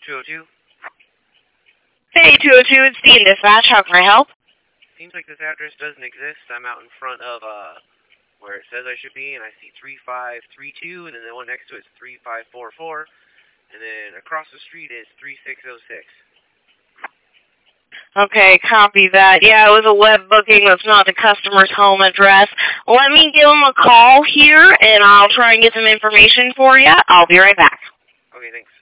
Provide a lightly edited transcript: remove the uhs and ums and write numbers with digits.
202? Hey, 202, it's Dean Dispatch. How can I help? Seems like this address doesn't exist. I'm out in front of where it says I should be, and I see 3532, and then the one next to it is 3544, and then across the street is 3606. Okay, copy that. Yeah, it was a web booking. That's not the customer's home address. Let me give him a call here, and I'll try and get some information for you. I'll be right back. Okay, thanks.